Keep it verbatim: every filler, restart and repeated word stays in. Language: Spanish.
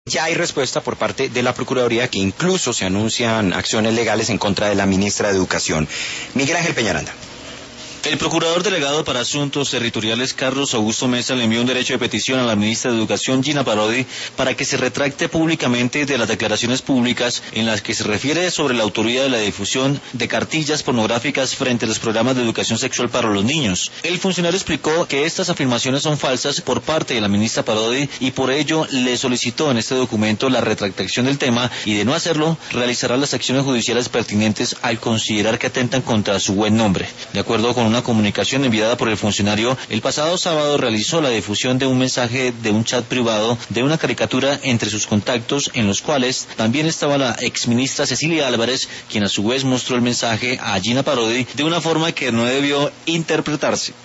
Ya hay respuesta por parte de la Procuraduría, que incluso se anuncian acciones legales en contra de la ministra de Educación. Miguel Ángel Peñaranda. El procurador delegado para asuntos territoriales Carlos Augusto Mesa le envió un derecho de petición a la ministra de Educación Gina Parodi para que se retracte públicamente de las declaraciones públicas en las que se refiere sobre la autoría de la difusión de cartillas pornográficas frente a los programas de educación sexual para los niños. El funcionario explicó que estas afirmaciones son falsas por parte de la ministra Parodi y por ello le solicitó en este documento la retractación del tema y, de no hacerlo, realizará las acciones judiciales pertinentes al considerar que atentan contra su buen nombre. De acuerdo con una comunicación enviada por el funcionario, el pasado sábado realizó la difusión de un mensaje de un chat privado de una caricatura entre sus contactos, en los cuales también estaba la exministra Cecilia Álvarez, quien a su vez mostró el mensaje a Gina Parodi de una forma que no debió interpretarse.